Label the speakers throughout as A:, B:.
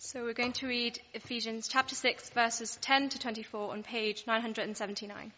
A: So we're going to read Ephesians chapter 6, verses 10 to 24 on page 979.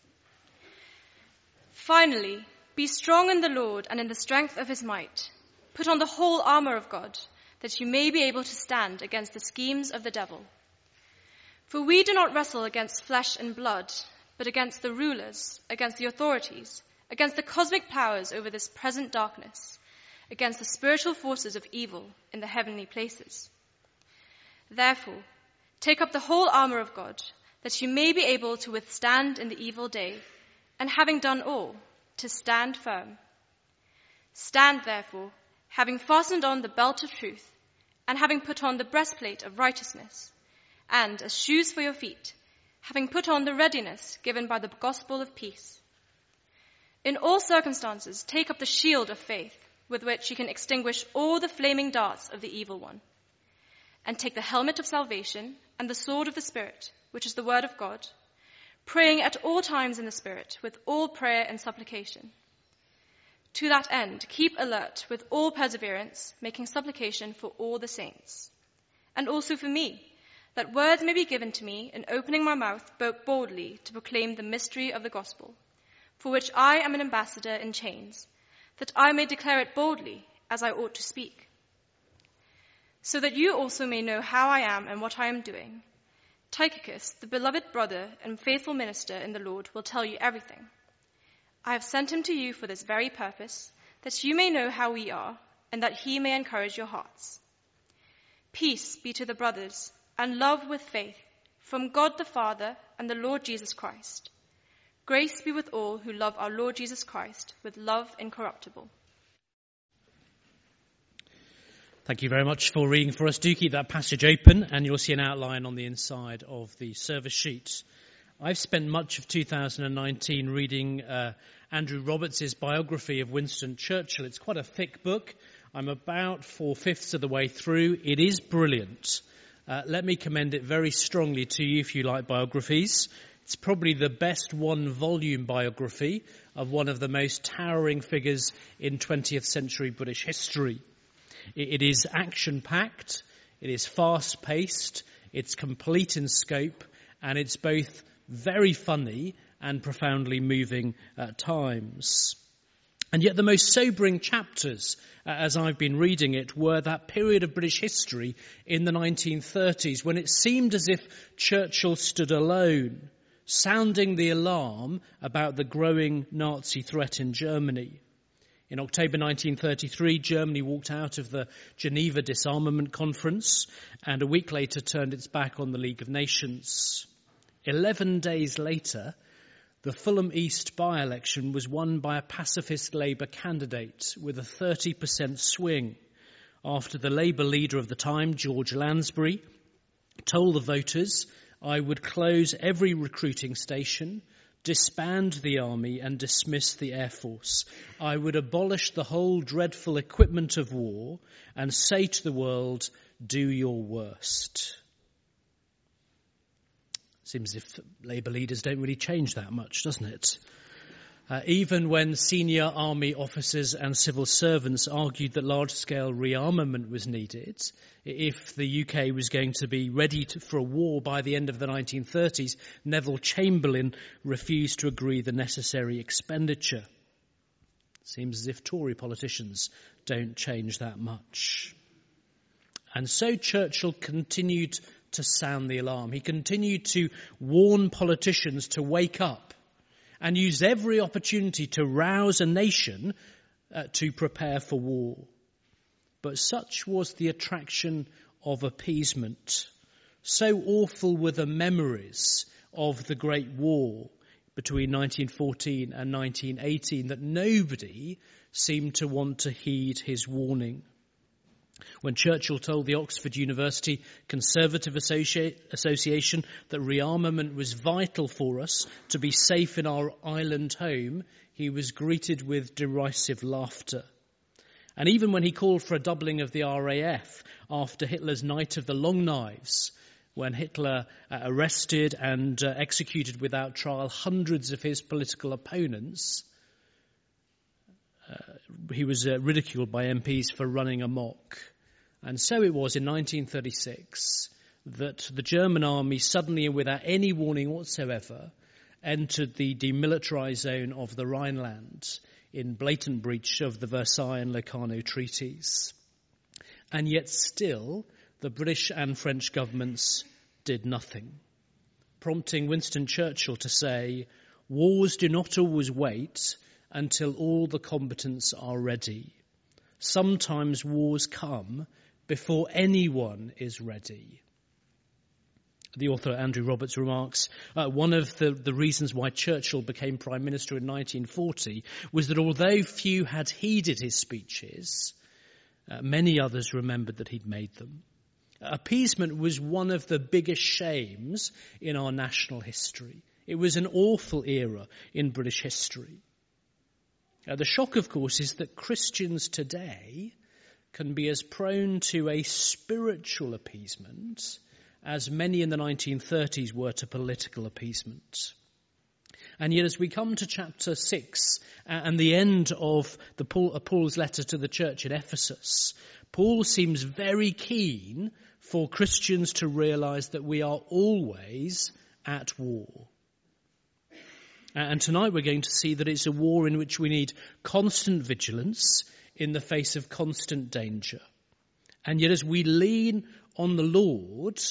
A: Finally, be strong in the Lord and in the strength of his might. Put on the whole armor of God, that you may be able to stand against the schemes of the devil. For we do not wrestle against flesh and blood, but against the rulers, against the authorities, against the cosmic powers over this present darkness, against the spiritual forces of evil in the heavenly places. Therefore, take up the whole armor of God, that you may be able to withstand in the evil day, and having done all, to stand firm. Stand therefore, having fastened on the belt of truth, and having put on the breastplate of righteousness, and as shoes for your feet, having put on the readiness given by the gospel of peace. In all circumstances, take up the shield of faith, with which you can extinguish all the flaming darts of the evil one. And take the helmet of salvation and the sword of the Spirit, which is the word of God, praying at all times in the Spirit with all prayer and supplication. To that end, keep alert with all perseverance, making supplication for all the saints, and also for me, that words may be given to me in opening my mouth boldly to proclaim the mystery of the gospel, for which I am an ambassador in chains, that I may declare it boldly as I ought to speak. So that you also may know how I am and what I am doing, Tychicus, the beloved brother and faithful minister in the Lord, will tell you everything. I have sent him to you for this very purpose, that you may know how we are, and that he may encourage your hearts. Peace be to the brothers, and love with faith, from God the Father and the Lord Jesus Christ. Grace be with all who love our Lord Jesus Christ with love incorruptible.
B: Thank you very much for reading for us. Do keep that passage open and you'll see an outline on the inside of the service sheet. I've spent much of 2019 reading Andrew Roberts' biography of Winston Churchill. It's quite a thick book. I'm about 4/5 of the way through. It is brilliant. Let me commend it very strongly to you if you like biographies. It's probably the best one-volume biography of one of the most towering figures in 20th century British history. It is action-packed, it is fast-paced, it's complete in scope, and it's both very funny and profoundly moving at times. And yet the most sobering chapters, as I've been reading it, were that period of British history in the 1930s when it seemed as if Churchill stood alone, sounding the alarm about the growing Nazi threat in Germany. In October 1933, Germany walked out of the Geneva Disarmament Conference and a week later turned its back on the League of Nations. 11 days later, the Fulham East by-election was won by a pacifist Labour candidate with a 30% swing after the Labour leader of the time, George Lansbury, told the voters, "I would close every recruiting station, disband the army and dismiss the air force. I would abolish the whole dreadful equipment of war and say to the world, do your worst." Seems as if Labour leaders don't really change that much, doesn't it? Even when senior army officers and civil servants argued that large-scale rearmament was needed, if the UK was going to be ready for a war by the end of the 1930s, Neville Chamberlain refused to agree the necessary expenditure. Seems as if Tory politicians don't change that much. And so Churchill continued to sound the alarm. He continued to warn politicians to wake up and used every opportunity to rouse a nation to prepare for war. But such was the attraction of appeasement. So awful were the memories of the Great War between 1914 and 1918 that nobody seemed to want to heed his warning. When Churchill told the Oxford University Conservative Association that rearmament was vital for us to be safe in our island home, he was greeted with derisive laughter. And even when he called for a doubling of the RAF after Hitler's Night of the Long Knives, when Hitler arrested and executed without trial hundreds of his political opponents, he was ridiculed by MPs for running amok. And so it was in 1936 that the German army suddenly, and without any warning whatsoever, entered the demilitarized zone of the Rhineland in blatant breach of the Versailles and Locarno treaties. And yet still, the British and French governments did nothing, prompting Winston Churchill to say, "Wars do not always wait until all the combatants are ready. Sometimes wars come before anyone is ready." The author Andrew Roberts remarks, one of the reasons why Churchill became Prime Minister in 1940 was that although few had heeded his speeches, many others remembered that he'd made them. Appeasement was one of the biggest shames in our national history. It was an awful era in British history. The shock, of course, is that Christians today can be as prone to a spiritual appeasement as many in the 1930s were to political appeasement. And yet as we come to chapter 6 and the end of Paul's letter to the church at Ephesus, Paul seems very keen for Christians to realize that we are always at war. And tonight we're going to see that it's a war in which we need constant vigilance in the face of constant danger. And yet as we lean on the Lord,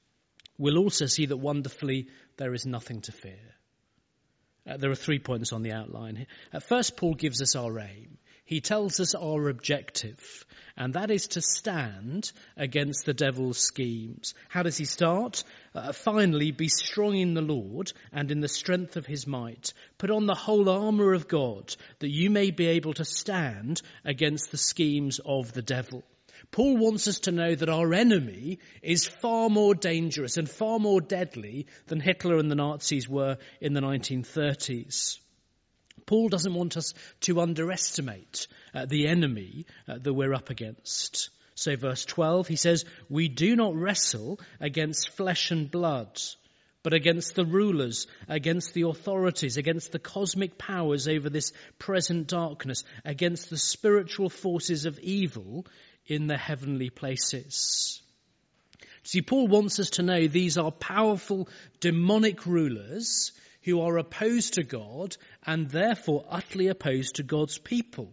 B: we'll also see that wonderfully there is nothing to fear. There are 3 points on the outline. At first, Paul gives us our aim. He tells us our objective, and that is to stand against the devil's schemes. How does he start? Finally, be strong in the Lord and in the strength of his might. Put on the whole armour of God, that you may be able to stand against the schemes of the devil. Paul wants us to know that our enemy is far more dangerous and far more deadly than Hitler and the Nazis were in the 1930s. Paul doesn't want us to underestimate the enemy that we're up against. So verse 12, he says, "We do not wrestle against flesh and blood, but against the rulers, against the authorities, against the cosmic powers over this present darkness, against the spiritual forces of evil in the heavenly places." See, Paul wants us to know these are powerful demonic rulers who are opposed to God and therefore utterly opposed to God's people.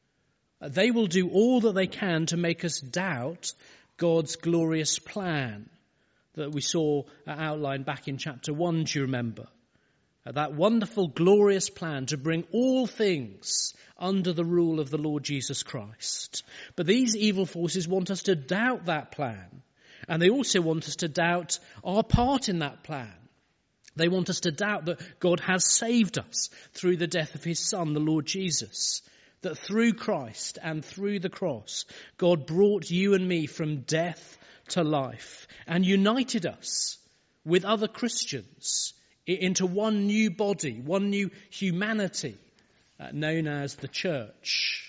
B: They will do all that they can to make us doubt God's glorious plan that we saw outlined back in chapter 1, do you remember? That wonderful, glorious plan to bring all things under the rule of the Lord Jesus Christ. But these evil forces want us to doubt that plan. And they also want us to doubt our part in that plan. They want us to doubt that God has saved us through the death of his Son, the Lord Jesus. That through Christ and through the cross, God brought you and me from death to life and united us with other Christians into one new body, one new humanity known as the church.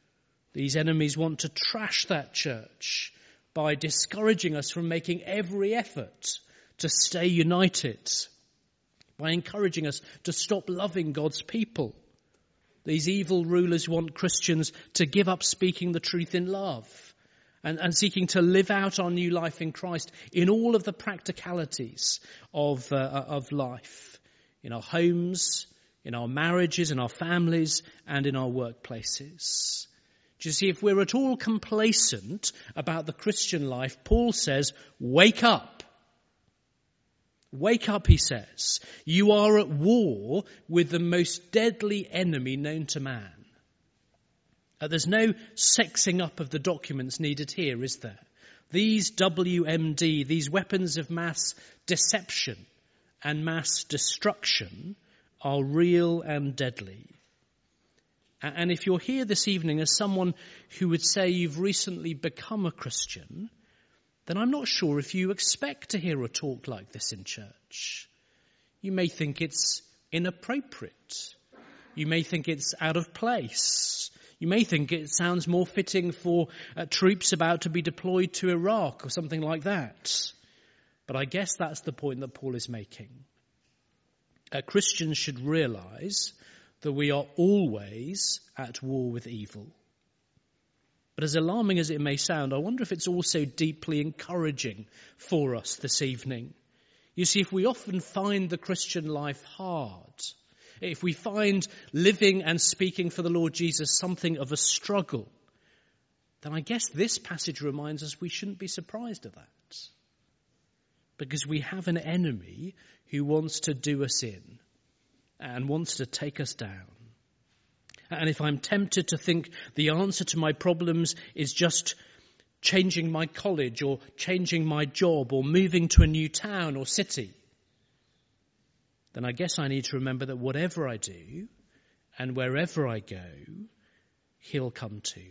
B: These enemies want to trash that church by discouraging us from making every effort to stay united, by encouraging us to stop loving God's people. These evil rulers want Christians to give up speaking the truth in love and seeking to live out our new life in Christ in all of the practicalities of life, in our homes, in our marriages, in our families, and in our workplaces. Do you see, if we're at all complacent about the Christian life, Paul says, wake up. Wake up, he says. You are at war with the most deadly enemy known to man. There's no sexing up of the documents needed here, is there? These WMD, these weapons of mass deception and mass destruction are real and deadly. And if you're here this evening as someone who would say you've recently become a Christian, then I'm not sure if you expect to hear a talk like this in church. You may think it's inappropriate. You may think it's out of place. You may think it sounds more fitting for troops about to be deployed to Iraq or something like that. But I guess that's the point that Paul is making. Christians should realize that we are always at war with evil. But as alarming as it may sound, I wonder if it's also deeply encouraging for us this evening. You see, if we often find the Christian life hard, if we find living and speaking for the Lord Jesus something of a struggle, then I guess this passage reminds us we shouldn't be surprised at that. Because we have an enemy who wants to do us in and wants to take us down. And if I'm tempted to think the answer to my problems is just changing my college or changing my job or moving to a new town or city, then I guess I need to remember that whatever I do and wherever I go, he'll come to.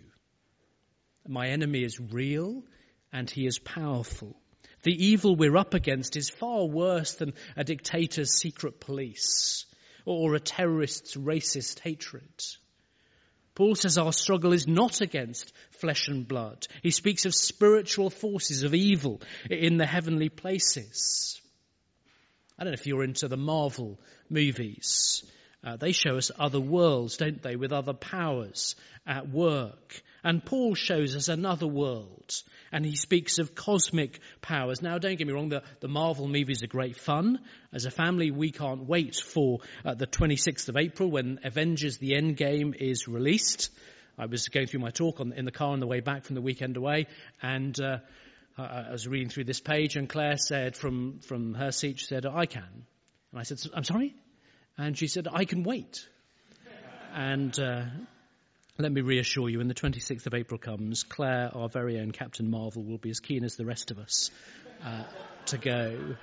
B: My enemy is real and he is powerful. The evil we're up against is far worse than a dictator's secret police or a terrorist's racist hatred. Paul says our struggle is not against flesh and blood. He speaks of spiritual forces of evil in the heavenly places. I don't know if you're into the Marvel movies. They show us other worlds, don't they, with other powers at work. And Paul shows us another world, and he speaks of cosmic powers. Now, don't get me wrong, the Marvel movies are great fun. As a family, we can't wait for the 26th of April when Avengers The Endgame is released. I was going through my talk in the car on the way back from the weekend away, and I was reading through this page, and Claire said from her seat, she said, I can. And I said, I'm sorry? And she said, I can wait. And let me reassure you, when the 26th of April comes, Claire, our very own Captain Marvel, will be as keen as the rest of us to go.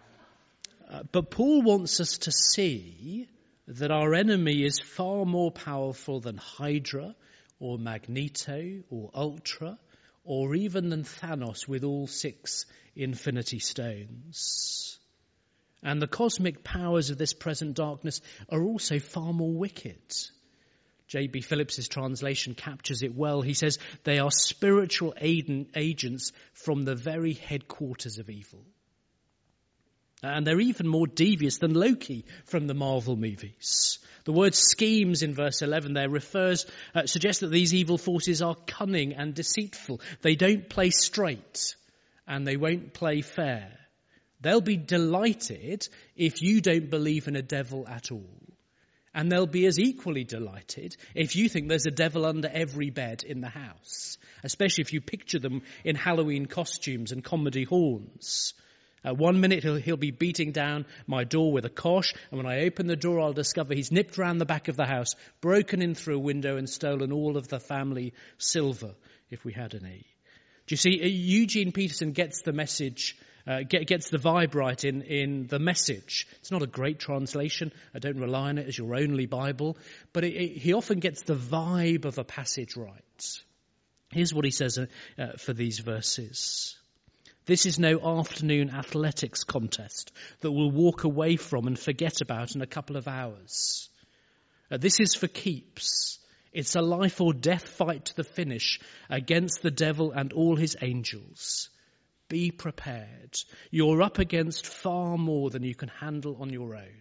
B: But Paul wants us to see that our enemy is far more powerful than Hydra or Magneto or Ultra or even than Thanos with all 6 Infinity Stones. And the cosmic powers of this present darkness are also far more wicked. J.B. Phillips' translation captures it well. He says they are spiritual agents from the very headquarters of evil. And they're even more devious than Loki from the Marvel movies. The word schemes in verse 11 there suggests that these evil forces are cunning and deceitful. They don't play straight and they won't play fair. They'll be delighted if you don't believe in a devil at all. And they'll be as equally delighted if you think there's a devil under every bed in the house, especially if you picture them in Halloween costumes and comedy horns. 1 minute he'll be beating down my door with a kosh, and when I open the door I'll discover he's nipped round the back of the house, broken in through a window and stolen all of the family silver, if we had any. Do you see, Eugene Peterson gets the message, gets the vibe right in The Message. It's not a great translation. I don't rely on it as your only Bible. But he often gets the vibe of a passage right. Here's what he says for these verses. This is no afternoon athletics contest that we'll walk away from and forget about in a couple of hours. This is for keeps. It's a life or death fight to the finish against the devil and all his angels. Be prepared. You're up against far more than you can handle on your own.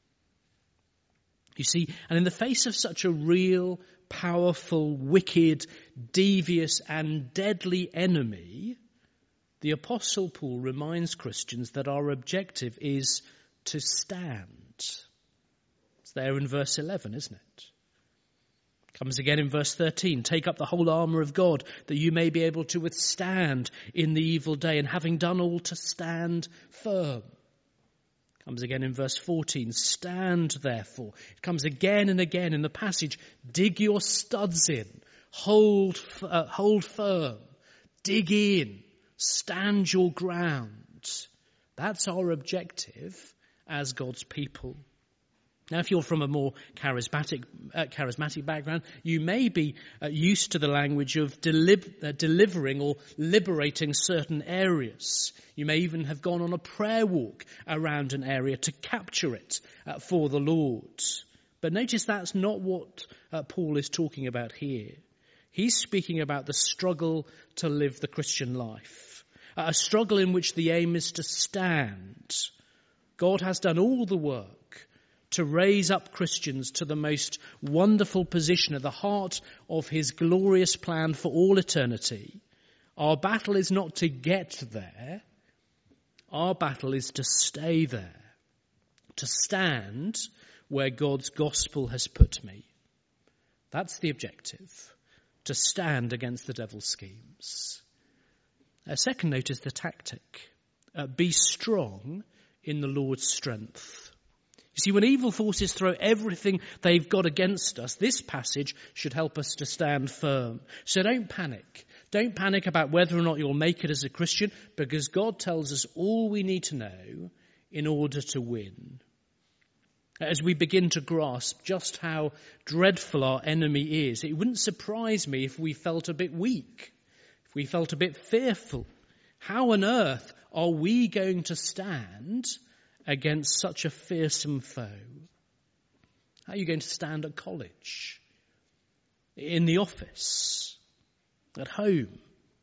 B: You see, and in the face of such a real, powerful, wicked, devious and deadly enemy, the Apostle Paul reminds Christians that our objective is to stand. It's there in verse 11, isn't it? Comes again in verse 13. Take up the whole armour of God that you may be able to withstand in the evil day, and having done all to stand firm. Comes again in verse 14. Stand therefore. It comes again and again in the passage. Dig your studs in. Hold firm. Dig in. Stand your ground. That's our objective as God's people. Now, if you're from a more charismatic background, you may be used to the language of delivering or liberating certain areas. You may even have gone on a prayer walk around an area to capture it for the Lord. But notice that's not what Paul is talking about here. He's speaking about the struggle to live the Christian life, a struggle in which the aim is to stand. God has done all the work to raise up Christians to the most wonderful position at the heart of his glorious plan for all eternity. Our battle is not to get there. Our battle is to stay there, to stand where God's gospel has put me. That's the objective, to stand against the devil's schemes. A second note is the tactic. Be strong in the Lord's strength. You see, when evil forces throw everything they've got against us, this passage should help us to stand firm. So don't panic. Don't panic about whether or not you'll make it as a Christian, because God tells us all we need to know in order to win. As we begin to grasp just how dreadful our enemy is, it wouldn't surprise me if we felt a bit weak, if we felt a bit fearful. How on earth are we going to stand against such a fearsome foe? How are you going to stand at college, in the office, at home?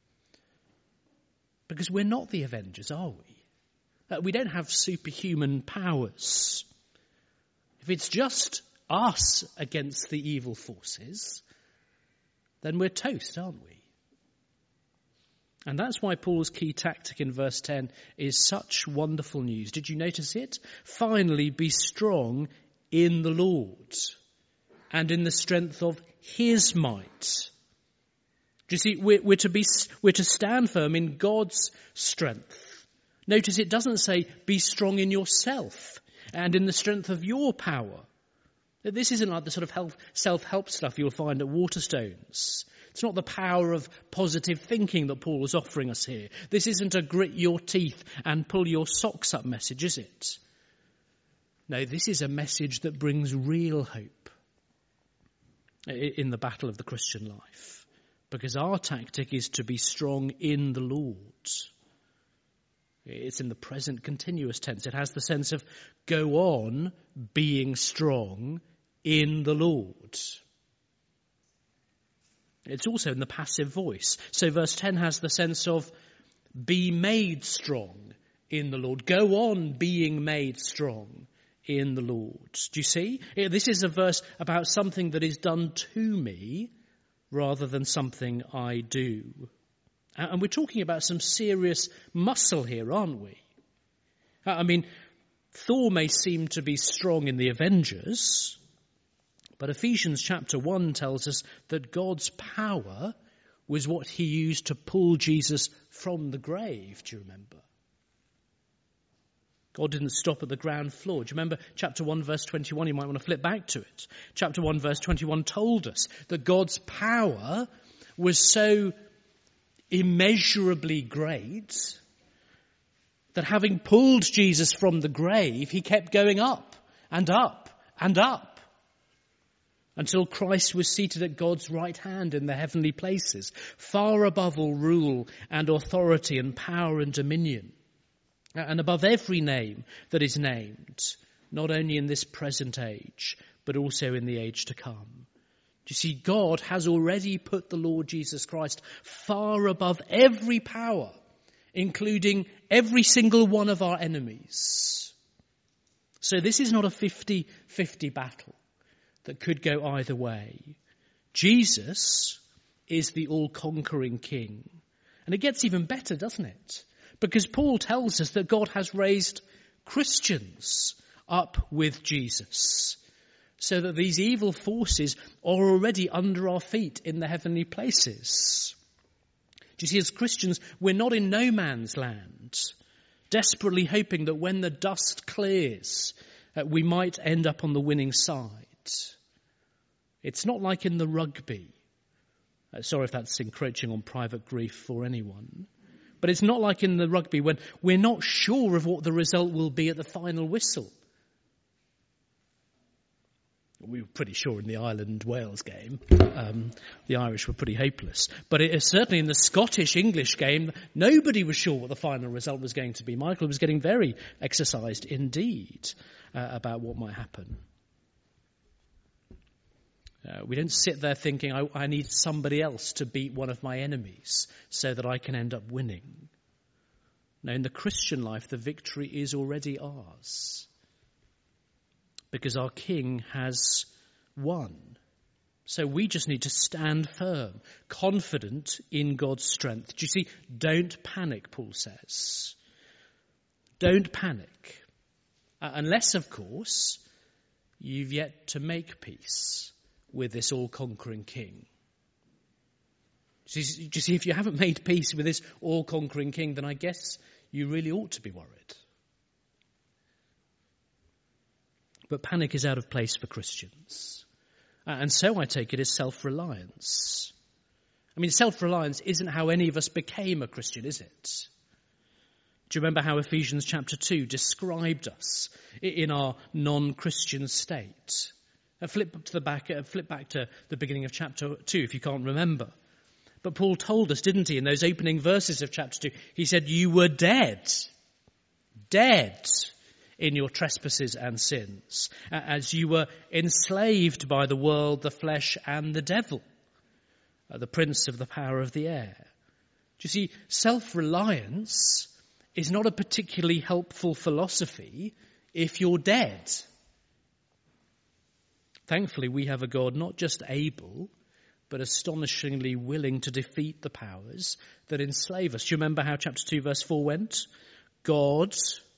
B: Because we're not the Avengers, are we? We don't have superhuman powers. If it's just us against the evil forces, then we're toast, aren't we? And that's why Paul's key tactic in verse 10 is such wonderful news. Did you notice it? Finally, be strong in the Lord and in the strength of his might. Do you see, we're to stand firm in God's strength. Notice it doesn't say be strong in yourself and in the strength of your power. This isn't like the sort of self-help stuff you'll find at Waterstones. It's not the power of positive thinking that Paul is offering us here. This isn't a grit your teeth and pull your socks up message, is it? No, this is a message that brings real hope in the battle of the Christian life. Because our tactic is to be strong in the Lord. It's in the present continuous tense. It has the sense of go on being strong in the Lord. It's also in the passive voice. So verse 10 has the sense of be made strong in the Lord. Go on being made strong in the Lord. Do you see? This is a verse about something that is done to me rather than something I do. And we're talking about some serious muscle here, aren't we? I mean, Thor may seem to be strong in the Avengers, but Ephesians chapter 1 tells us that God's power was what he used to pull Jesus from the grave, do you remember? God didn't stop at the ground floor. Do you remember chapter 1 verse 21? You might want to flip back to it. Chapter 1 verse 21 told us that God's power was so immeasurably great that having pulled Jesus from the grave, he kept going up and up and up until Christ was seated at God's right hand in the heavenly places, far above all rule and authority and power and dominion, and above every name that is named, not only in this present age, but also in the age to come. You see, God has already put the Lord Jesus Christ far above every power, including every single one of our enemies. So this is not a 50-50 battle that could go either way. Jesus is the all-conquering King. And it gets even better, doesn't it? Because Paul tells us that God has raised Christians up with Jesus, so that these evil forces are already under our feet in the heavenly places. Do you see, as Christians, we're not in no man's land, desperately hoping that when the dust clears, we might end up on the winning side. It's not like in the rugby. Sorry if that's encroaching on private grief for anyone. But it's not like in the rugby when we're not sure of what the result will be at the final whistle. We were pretty sure in the Ireland-Wales game. The Irish were pretty hopeless. But certainly in the Scottish-English game, nobody was sure what the final result was going to be. Michael was getting very exercised indeed about what might happen. We don't sit there thinking, I need somebody else to beat one of my enemies so that I can end up winning. No, in the Christian life, the victory is already ours. because our King has won. So we just need to stand firm, confident in God's strength. Do you see? Don't panic, Paul says. Don't panic. Unless, of course, you've yet to make peace with this all-conquering King. Do you see, if you haven't made peace with this all-conquering King, then I guess you really ought to be worried. But panic is out of place for Christians. And so I take it is self-reliance. I mean, self-reliance isn't how any of us became a Christian, is it? Do you remember how Ephesians chapter 2 described us in our non-Christian state? Flip back to the beginning of chapter 2 if you can't remember. But Paul told us, didn't he, in those opening verses of chapter 2, he said, you were dead in your trespasses and sins, as you were enslaved by the world, the flesh, and the devil, the prince of the power of the air. Do you see, self-reliance is not a particularly helpful philosophy if you're dead. Thankfully, we have a God not just able, but astonishingly willing to defeat the powers that enslave us. Do you remember how chapter 2 verse 4 went? God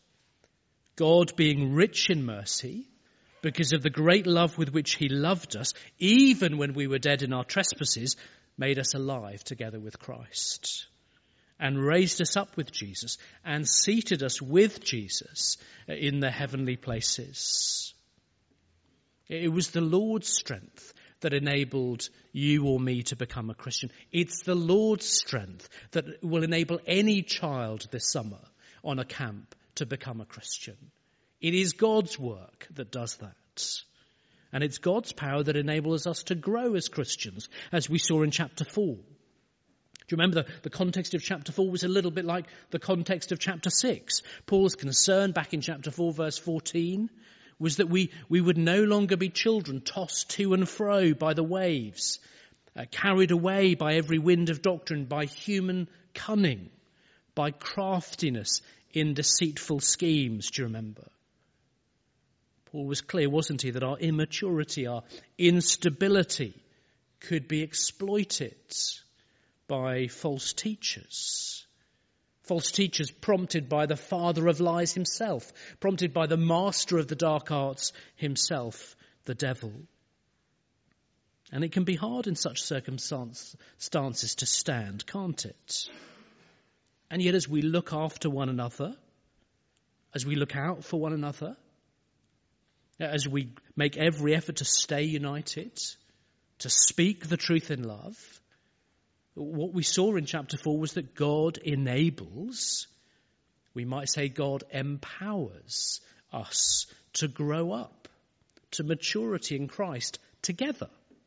B: being rich in mercy, because of the great love with which he loved us, even when we were dead in our trespasses, made us alive together with Christ, and raised us up with Jesus, and seated us with Jesus in the heavenly places. It was the Lord's strength that enabled you or me to become a Christian. It's the Lord's strength that will enable any child this summer on a camp to become a Christian. It is God's work that does that. And it's God's power that enables us to grow as Christians, as we saw in chapter 4. Do you remember the context of chapter 4 was a little bit like the context of chapter 6? Paul's concern back in chapter 4 verse 14 was that we would no longer be children tossed to and fro by the waves, carried away by every wind of doctrine, by human cunning, by craftiness in deceitful schemes. Do you remember? Paul was clear, wasn't he, that our immaturity, our instability could be exploited by false teachers. False teachers prompted by the father of lies himself, prompted by the master of the dark arts himself, the devil. And it can be hard in such circumstances to stand, can't it? And yet as we look after one another, as we look out for one another, as we make every effort to stay united, to speak the truth in love, what we saw in chapter 4 was that God enables, we might say God empowers us to grow up to maturity in Christ together.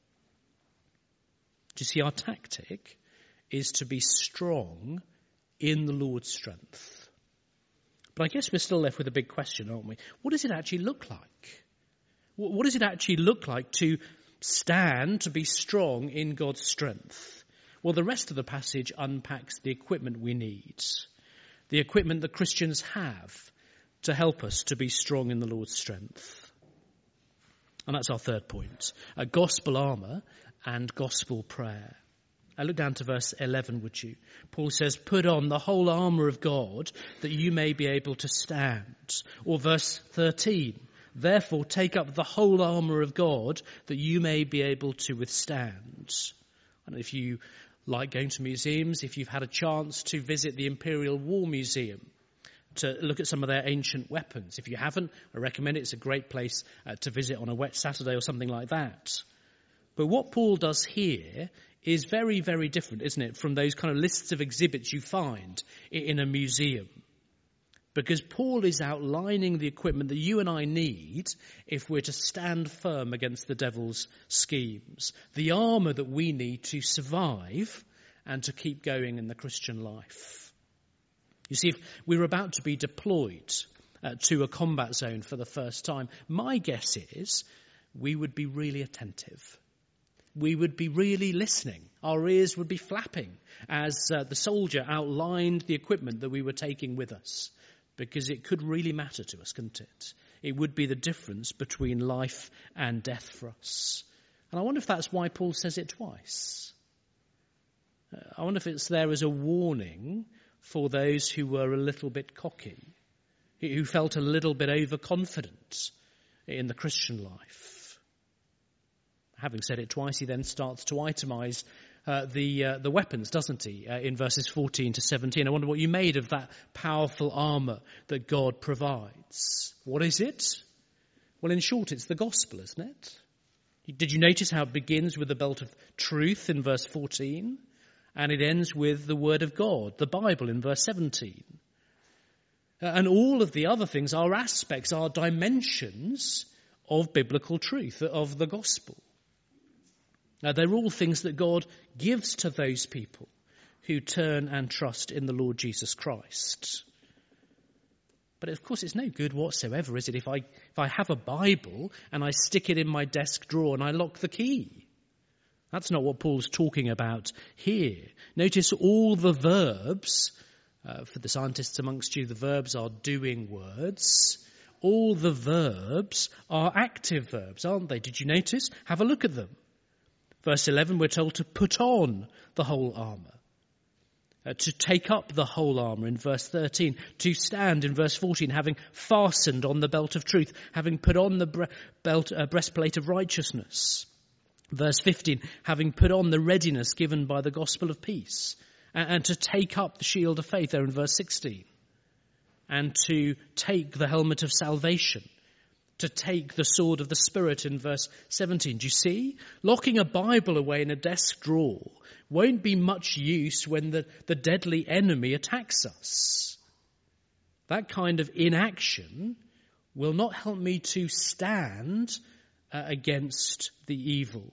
B: Do you see, our tactic is to be strong in the Lord's strength. But I guess we're still left with a big question, aren't we? What does it actually look like? What does it actually look like to stand, to be strong in God's strength? Well, the rest of the passage unpacks the equipment we need, the equipment that Christians have to help us to be strong in the Lord's strength. And that's our third point, gospel armour and gospel prayer. Look down to verse 11, would you? Paul says, put on the whole armour of God that you may be able to stand. Or verse 13, therefore take up the whole armour of God that you may be able to withstand. I don't know if you like going to museums, if you've had a chance to visit the Imperial War Museum to look at some of their ancient weapons. If you haven't, I recommend it. It's a great place to visit on a wet Saturday or something like that. But what Paul does here is very, very different, isn't it, from those kind of lists of exhibits you find in a museum. Because Paul is outlining the equipment that you and I need if we're to stand firm against the devil's schemes. The armour that we need to survive and to keep going in the Christian life. You see, if we were about to be deployed to a combat zone for the first time, my guess is we would be really attentive. We would be really listening. Our ears would be flapping as the soldier outlined the equipment that we were taking with us. Because it could really matter to us, couldn't it? It would be the difference between life and death for us. And I wonder if that's why Paul says it twice. I wonder if it's there as a warning for those who were a little bit cocky, who felt a little bit overconfident in the Christian life. Having said it twice, he then starts to itemize the weapons, doesn't he, in verses 14 to 17. I wonder what you made of that powerful armour that God provides. What is it? Well, in short, it's the gospel, isn't it? Did you notice how it begins with the belt of truth in verse 14? And it ends with the word of God, the Bible, in verse 17. And all of the other things are aspects, are dimensions of biblical truth, of the gospel. They're all things that God gives to those people who turn and trust in the Lord Jesus Christ. But of course it's no good whatsoever, is it, if I have a Bible and I stick it in my desk drawer and I lock the key? That's not what Paul's talking about here. Notice all the verbs, for the scientists amongst you, the verbs are doing words. All the verbs are active verbs, aren't they? Did you notice? Have a look at them. Verse 11, we're told to put on the whole armour. To take up the whole armour in verse 13. To stand in verse 14, having fastened on the belt of truth. Having put on the breastplate of righteousness. Verse 15, having put on the readiness given by the gospel of peace. And to take up the shield of faith there in verse 16. And to take the helmet of salvation. To take the sword of the Spirit in verse 17. Do you see? Locking a Bible away in a desk drawer won't be much use when the deadly enemy attacks us. That kind of inaction will not help me to stand against the evil.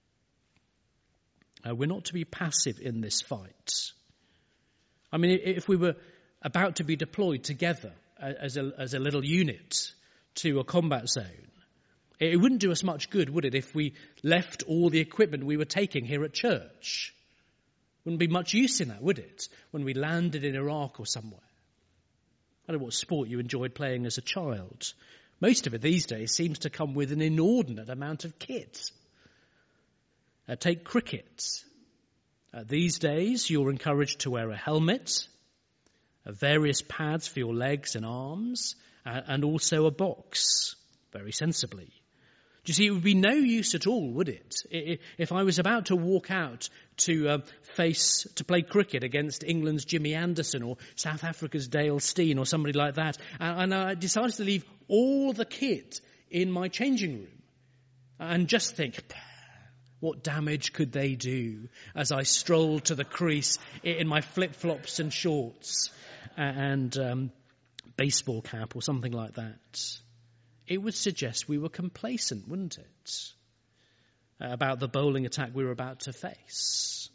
B: We're not to be passive in this fight. I mean, if we were about to be deployed together as a little unit to a combat zone, it wouldn't do us much good, would it, if we left all the equipment we were taking here at church? Wouldn't be much use in that, would it, when we landed in Iraq or somewhere? I don't know what sport you enjoyed playing as a child. Most of it these days seems to come with an inordinate amount of kit. Take cricket. These days you're encouraged to wear a helmet, various pads for your legs and arms, and also a box, very sensibly. Do you see, it would be no use at all, would it, if I was about to walk out to play cricket against England's Jimmy Anderson or South Africa's Dale Steyn or somebody like that, and I decided to leave all the kit in my changing room and just think, what damage could they do as I strolled to the crease in my flip-flops and shorts and baseball cap or something like that? It would suggest we were complacent, wouldn't it, about the bowling attack we were about to face.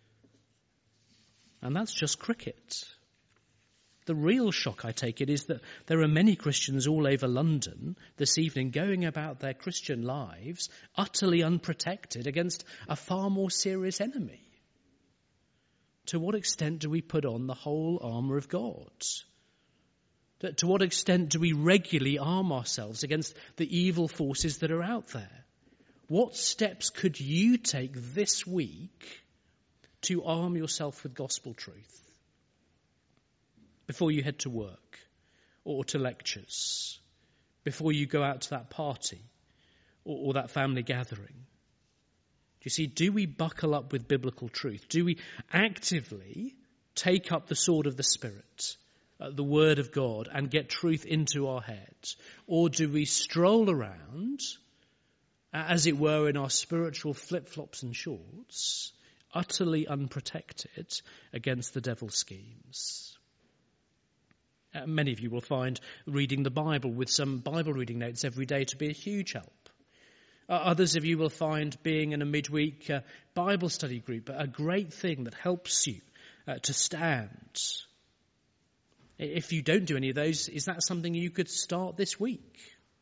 B: And that's just cricket. The real shock, I take it, is that there are many Christians all over London this evening going about their Christian lives utterly unprotected against a far more serious enemy. To what extent do we put on the whole armour of God? To what extent do we regularly arm ourselves against the evil forces that are out there? What steps could you take this week to arm yourself with gospel truth before you head to work or to lectures, before you go out to that party or that family gathering? Do you see, do we buckle up with biblical truth? Do we actively take up the sword of the Spirit, the Word of God, and get truth into our heads? Or do we stroll around, as it were, in our spiritual flip-flops and shorts, utterly unprotected against the devil's schemes? Many of you will find reading the Bible with some Bible reading notes every day to be a huge help. Others of you will find being in a midweek Bible study group a great thing that helps you to stand. If you don't do any of those, is that something you could start this week?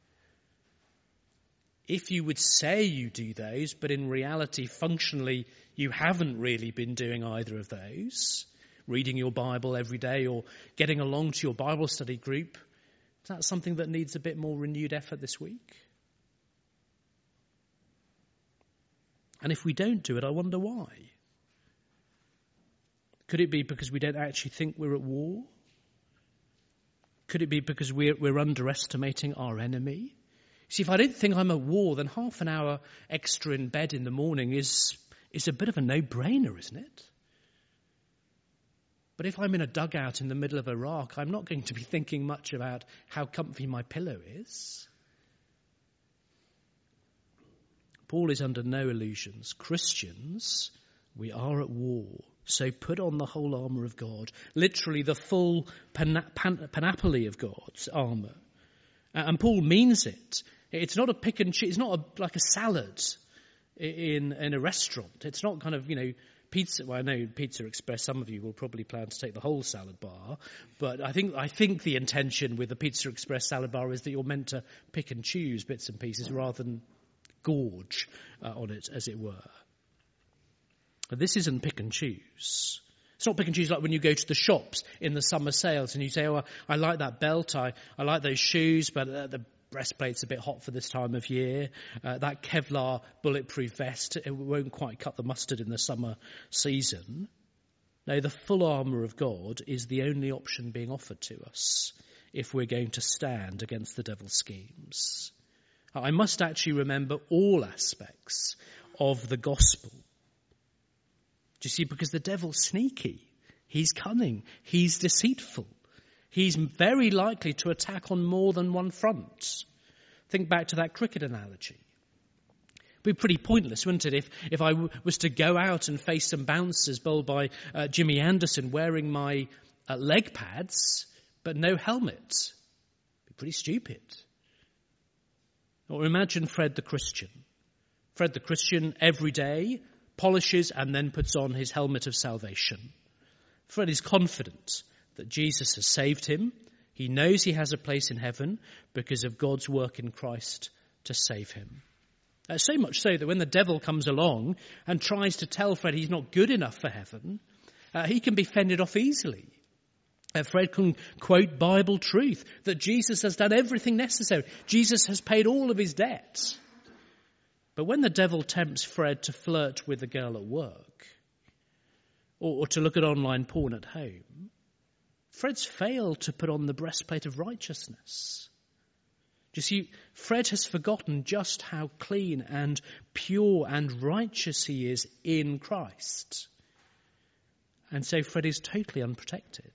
B: If you would say you do those, but in reality, functionally, you haven't really been doing either of those, reading your Bible every day or getting along to your Bible study group, Is that something that needs a bit more renewed effort this week? And if we don't do it, I wonder why. Could it be because we don't actually think we're at war? Could it be because we're underestimating our enemy? See, if I don't think I'm at war, then half an hour extra in bed in the morning is a bit of a no-brainer, isn't it? But if I'm in a dugout in the middle of Iraq, I'm not going to be thinking much about how comfy my pillow is. Paul is under no illusions. Christians, we are at war. So put on the whole armour of God, literally the full panoply of God's armour. And Paul means it. It's not a pick and choose. It's not like a salad in a restaurant. It's not kind of, pizza. Well, I know Pizza Express, some of you will probably plan to take the whole salad bar. But I think the intention with the Pizza Express salad bar is that you're meant to pick and choose bits and pieces rather than gorge on it, as it were. But this isn't pick and choose. It's not pick and choose like when you go to the shops in the summer sales and you say, oh, I like that belt, I like those shoes, but the breastplate's a bit hot for this time of year. That Kevlar bulletproof vest, it won't quite cut the mustard in the summer season. No, the full armour of God is the only option being offered to us if we're going to stand against the devil's schemes. I must actually remember all aspects of the gospel. Do you see? Because the devil's sneaky. He's cunning. He's deceitful. He's very likely to attack on more than one front. Think back to that cricket analogy. It'd be pretty pointless, wouldn't it, if I was to go out and face some bouncers bowled by Jimmy Anderson wearing my leg pads, but no helmet. It'd be pretty stupid. Or imagine Fred the Christian. Fred the Christian every day polishes and then puts on his helmet of salvation. Fred is confident that Jesus has saved him. He knows he has a place in heaven because of God's work in Christ to save him. So much so that when the devil comes along and tries to tell Fred he's not good enough for heaven, he can be fended off easily. Fred can quote Bible truth that Jesus has done everything necessary. Jesus has paid all of his debts. But when the devil tempts Fred to flirt with a girl at work or to look at online porn at home, Fred's failed to put on the breastplate of righteousness. Do you see, Fred has forgotten just how clean and pure and righteous he is in Christ. And so Fred is totally unprotected.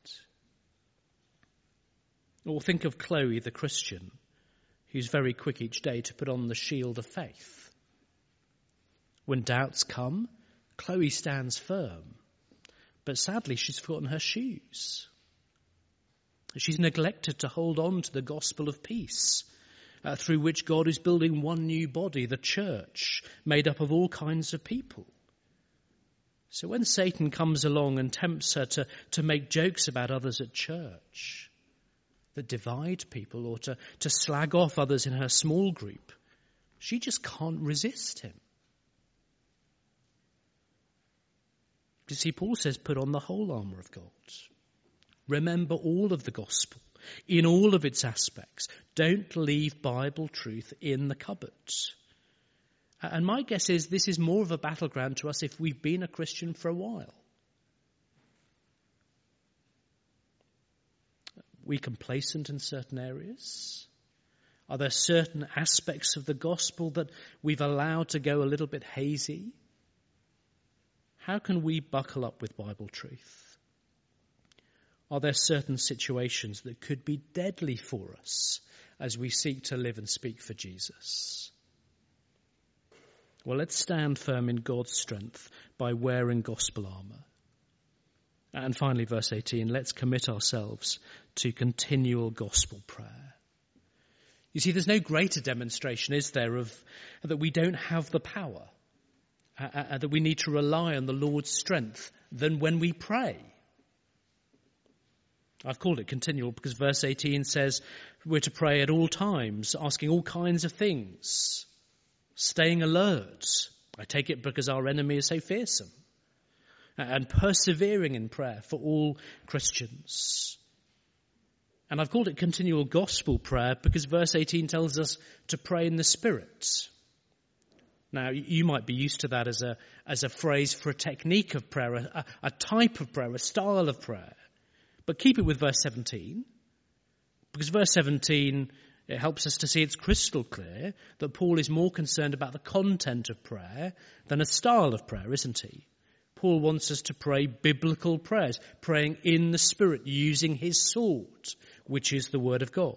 B: Or think of Chloe, the Christian, who's very quick each day to put on the shield of faith. When doubts come, Chloe stands firm. But sadly, she's forgotten her shoes. She's neglected to hold on to the gospel of peace, through which God is building one new body, the church, made up of all kinds of people. So when Satan comes along and tempts her to make jokes about others at church, that divide people, or to slag off others in her small group, she just can't resist him. You see, Paul says, put on the whole armour of God. Remember all of the gospel in all of its aspects. Don't leave Bible truth in the cupboards. And my guess is this is more of a battleground to us if we've been a Christian for a while. We complacent in certain areas? Are there certain aspects of the gospel that we've allowed to go a little bit hazy? How can we buckle up with Bible truth? Are there certain situations that could be deadly for us as we seek to live and speak for Jesus? Well, let's stand firm in God's strength by wearing gospel armour. And finally, verse 18, let's commit ourselves to continual gospel prayer. You see, there's no greater demonstration, is there, of that we don't have the power, that we need to rely on the Lord's strength than when we pray. I've called it continual because verse 18 says we're to pray at all times, asking all kinds of things, staying alert. I take it because our enemy is so fearsome. And persevering in prayer for all Christians. And I've called it continual gospel prayer because verse 18 tells us to pray in the Spirit. Now, you might be used to that as a phrase for a technique of prayer, a type of prayer, a style of prayer. But keep it with verse 17, because verse 17, it helps us to see it's crystal clear that Paul is more concerned about the content of prayer than a style of prayer, isn't he? Paul wants us to pray biblical prayers, praying in the Spirit, using his sword, which is the Word of God.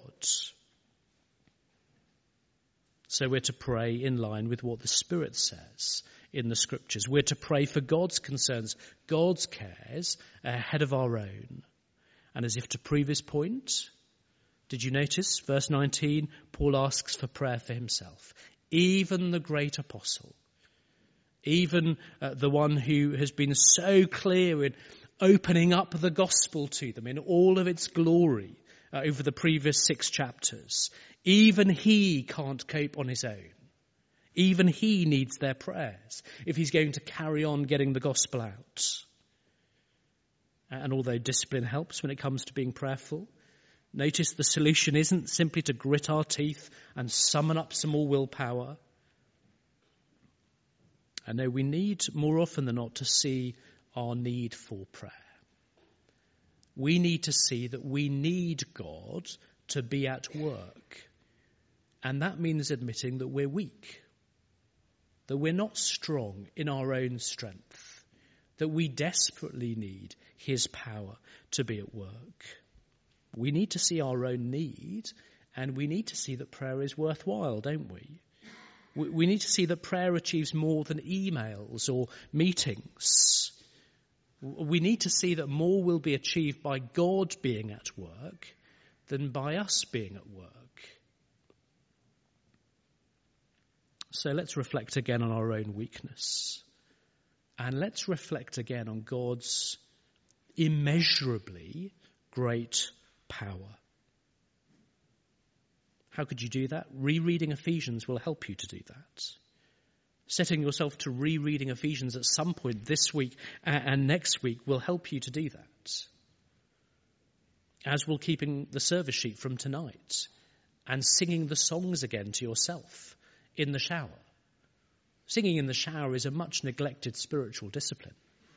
B: So we're to pray in line with what the Spirit says in the Scriptures. We're to pray for God's concerns, God's cares, ahead of our own. And as if to prove his point, did you notice, verse 19, Paul asks for prayer for himself. Even the great apostle, even the one who has been so clear in opening up the gospel to them in all of its glory over the previous 6 chapters, even he can't cope on his own. Even he needs their prayers if he's going to carry on getting the gospel out. And although discipline helps when it comes to being prayerful, notice the solution isn't simply to grit our teeth and summon up some more willpower. I know we need more often than not to see our need for prayer. We need to see that we need God to be at work. And that means admitting that we're weak, that we're not strong in our own strength, that we desperately need his power to be at work. We need to see our own need, and we need to see that prayer is worthwhile, don't we? We need to see that prayer achieves more than emails or meetings. We need to see that more will be achieved by God being at work than by us being at work. So let's reflect again on our own weakness. And let's reflect again on God's immeasurably great power. How could you do that? Rereading Ephesians will help you to do that. Setting yourself to rereading Ephesians at some point this week and next week will help you to do that. As will keeping the service sheet from tonight and singing the songs again to yourself in the shower. Singing in the shower is a much neglected spiritual discipline.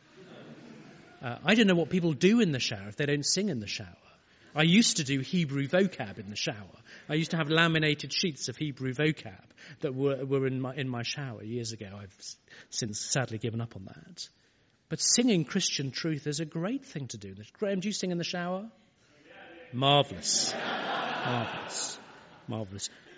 B: I don't know what people do in the shower if they don't sing in the shower. I used to do Hebrew vocab in the shower. I used to have laminated sheets of Hebrew vocab that were in my shower years ago. I've since sadly given up on that. But singing Christian truth is a great thing to do. Graham, do you sing in the shower? Marvellous. Marvellous. Marvellous.